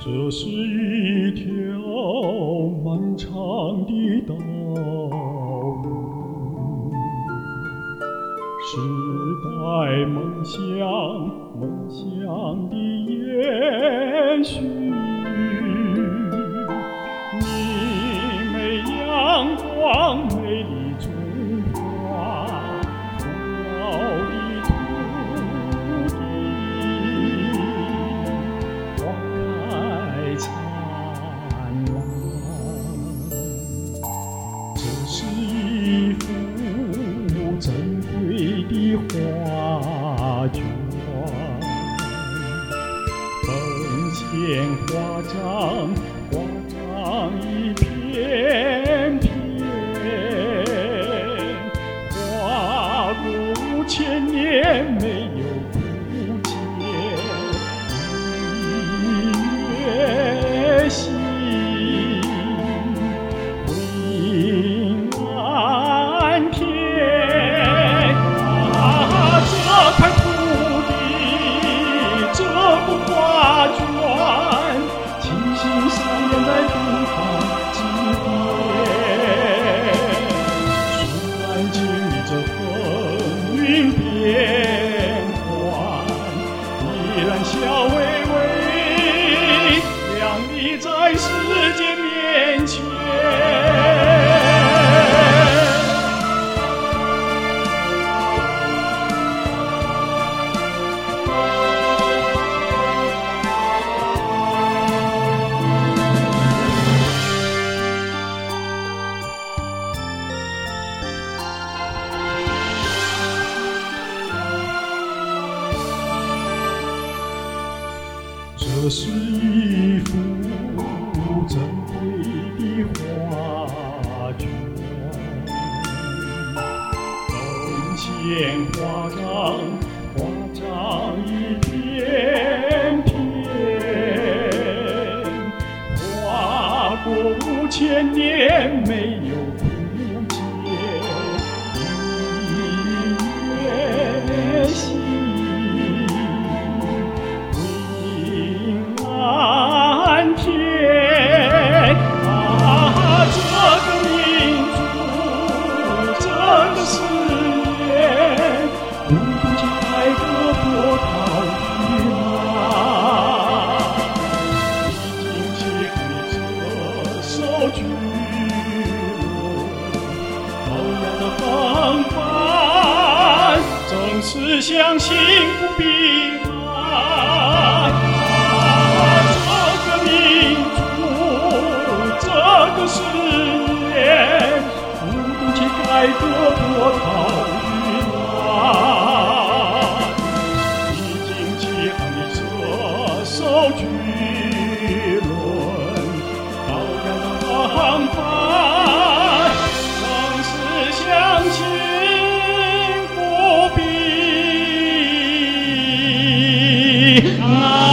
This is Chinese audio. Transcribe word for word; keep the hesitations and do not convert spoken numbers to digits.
这是一条漫长的道路，时代梦想梦想的延续，明媚阳光，美丽中华，古老的土地，花开灿烂。这是一幅珍贵的画卷，灯前花张，花张一片片，花过五千年没有枯竭，一月新，回蓝天。啊，这块土地，这幅画卷，清新上演在东方之巅。虽然经历着风云变幻，依然笑微微亮丽在世界面前。这是一幅珍贵的画卷，灯前花张，花张一片片，花过五千年没有枯竭，一月新。蓝天啊，这个民族，这个誓言，不独起改革波涛云浪。历经几何这首巨轮，高雅的航帆，正是向幸福彼岸。这个誓言，不独起改革波涛云浪。历经几行的这艘巨轮，高雅的航帆，正是向幸福彼岸。